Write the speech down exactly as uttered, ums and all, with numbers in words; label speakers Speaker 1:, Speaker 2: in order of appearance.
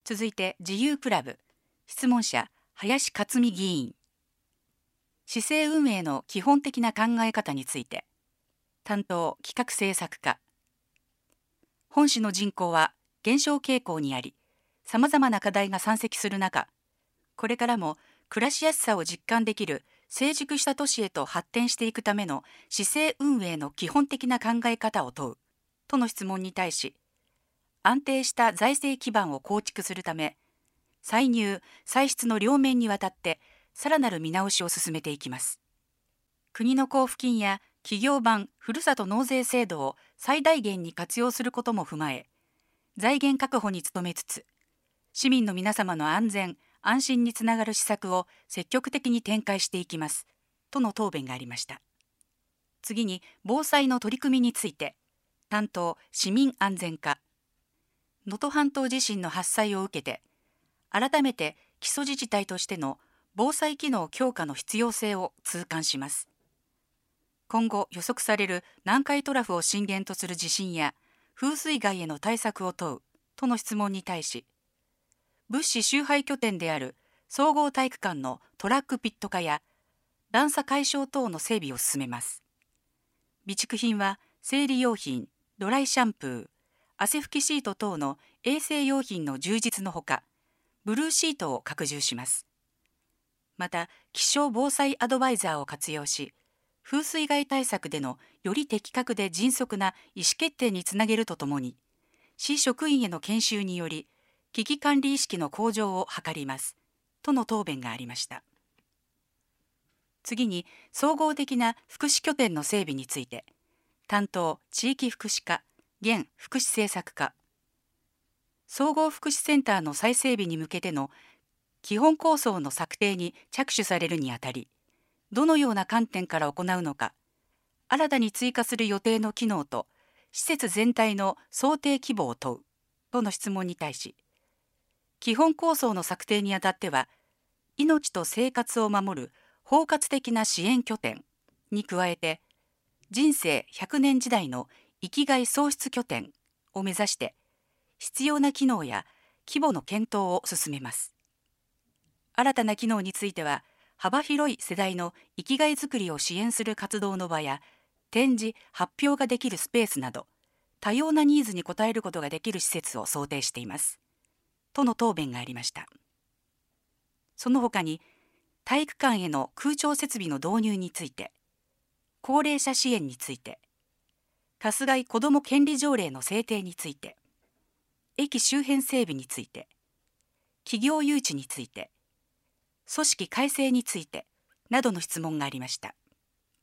Speaker 1: 続いて自由クラブ、質問者林克美議員。市政運営の基本的な考え方について、担当企画政策課。本市の人口は減少傾向にあり、さまざまな課題が山積する中、これからも暮らしやすさを実感できる成熟した都市へと発展していくための市政運営の基本的な考え方を問うとの質問に対し、安定した財政基盤を構築するため、歳入・歳出の両面にわたってさらなる見直しを進めていきます。国の交付金や企業版ふるさと納税制度を最大限に活用することも踏まえ、財源確保に努めつつ、市民の皆様の安全・安心につながる施策を積極的に展開していきますとの答弁がありました。次に防災の取り組みについて、担当市民安全課。能登半島地震の発災を受けて、改めて基礎自治体としての防災機能強化の必要性を痛感します。今後予測される南海トラフを震源とする地震や風水害への対策を問うとの質問に対し、物資集配拠点である総合体育館のトラックピット化や段差解消等の整備を進めます。備蓄品は生理用品、ドライシャンプー、汗拭きシート等の衛生用品の充実のほか、ブルーシートを拡充します。また、気象防災アドバイザーを活用し、風水害対策でのより的確で迅速な意思決定につなげるとともに、市職員への研修により、危機管理意識の向上を図ります、との答弁がありました。次に、総合的な福祉拠点の整備について、担当地域福祉課、現福祉政策課。総合福祉センターの再整備に向けての基本構想の策定に着手されるにあたり、どのような観点から行うのか、新たに追加する予定の機能と施設全体の想定規模を問うとの質問に対し、基本構想の策定にあたっては、命と生活を守る包括的な支援拠点に加えて、人生ひゃくねん時代の生きがい創出拠点を目指して、必要な機能や規模の検討を進めます。新たな機能については、幅広い世代の生きがいづくりを支援する活動の場や、展示・発表ができるスペースなど、多様なニーズに応えることができる施設を想定しています。との答弁がありました。その他に、体育館への空調設備の導入について、高齢者支援について、春日井子ども権利条例の制定について、駅周辺整備について、企業誘致について、組織改正についてなどの質問がありました。